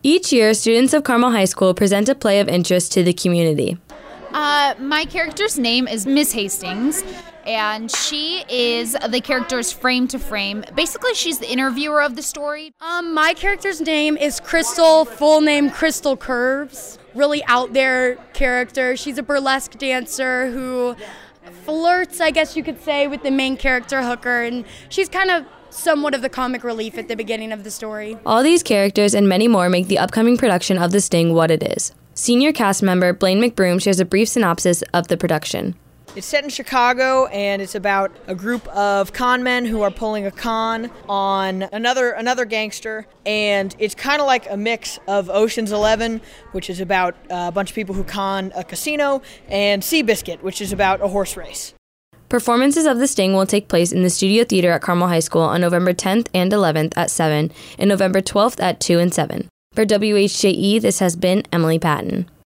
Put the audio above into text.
Each year, students of Carmel High School present a play of interest to the community. My character's name is Miss Hastings, and she is the character's frame to frame. Basically, she's the interviewer of the story. My character's name is Crystal, full name Crystal Curves. Really out there character. She's a burlesque dancer who flirts, I guess you could say, with the main character, Hooker, and she's kind of somewhat of the comic relief at the beginning of the story. All these characters and many more make the upcoming production of The Sting what it is. Senior cast member Blaine McBroom shares a brief synopsis of the production. It's set in Chicago, and it's about a group of con men who are pulling a con on another gangster, and it's kind of like a mix of Ocean's 11, which is about a bunch of people who con a casino, and Seabiscuit, which is about a horse race. Performances of The Sting will take place in the Studio Theater at Carmel High School on November 10th and 11th at 7 and November 12th at 2 and 7. For WHJE, this has been Emily Patton.